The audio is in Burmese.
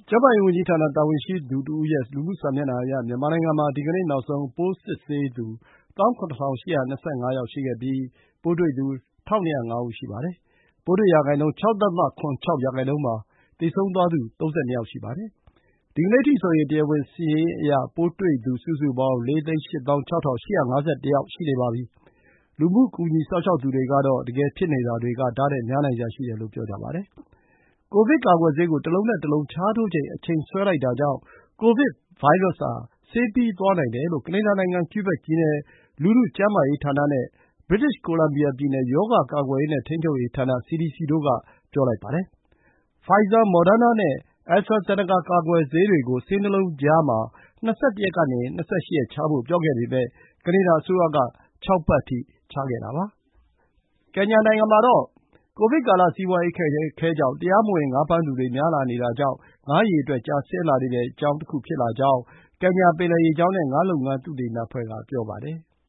ကျန်းမာရေးဝန်ကြီးဌာန တာဝန်ရှိသူတဦးရဲ့ လူမှုစာမျက်နှာအရ မြန်မာနိုင်ငံမှာ ဒီကနေ့နောက်ဆုံး ပိုးစစ်ဆေးသူ 17825 ယောက်ရှိခဲ့ပြီး ပိုးတွေ့သူ ၁,၂၀၅ ဦး ရှိပါတယ်။ ပိုးတွေ့ရာခိုင်နှုန်း ၆.၇၆ ရာခိုင်နှုန်းပါ။ သေဆုံးသွားသူ ၃၂ ယောက်ရှိပါတယ်။ ဒီကနေ့အထိဆိုရင် တရားဝင်စာရင်းအရ ပိုးတွေ့သူ စုစုပေါင်း 4၈၆,၈၅၁ ယောက် ရှိနေပါပြီ။ လူမှုကူညီစောင့်ရှောက်သူတွေကတော့ တကယ်ဖြစ်နေတာတွေက ဒါ့ထက်များနိုင်စရာရှိတယ်လို့ ပြောကြပါတယ်။ ကိုဗစ်ကာကွယ်ဆေးကို တလုံးနဲ့တလုံးခြားထိုးချိန် အချိန်ဆွဲလိုက်တာကြောင့် ကိုဗစ်ဗိုင်းရပ်စ်ဟာ ဆေးပြီးသွားနိုင်တယ်လို့ ကနေဒါနိုင်ငံ Quebec ပြည်နယ် လူထုကျန်းမာရေးဌာနနဲ့ British Columbia ပြည်နယ် ရောဂါကာကွယ်ရေးနဲ့ ထိန်းချုပ်ရေးဌာန CDC တို့က ပြောပါတယ်။ Pfizer, Moderna နဲ့ AstraZeneca ကာကွယ်ဆေးတွေကို ဆေး ၂ လုံးကြားမှာ ၂၁ ရက်ကနေ ၂၈ ရက်ခြားဖို့ ပြောခဲ့ပေမယ့် ကနေဒါအစိုးရက ၆ ပတ်အထိ ခြားခဲ့တာပါ။ ကင်ညာနိုင်ငံမှာတော့ ကိုဗစ်ကာလ စီးပွါးရေးအခက်အခဲကြောင့် တရားမဝင် ငါးဖမ်းသူတွေ များလာနေတာကြောင့် ငါးအရေအတွက် ကျဆင်းလာနေတဲ့အကြောင်းတခု ဖြစ်လာကြောင်း ကင်ညာ ပင်လယ်ရေကြောင်းနဲ့ ငါးလုပ်ငန်း သုတေသနအဖွဲ့က ပြောပါတယ်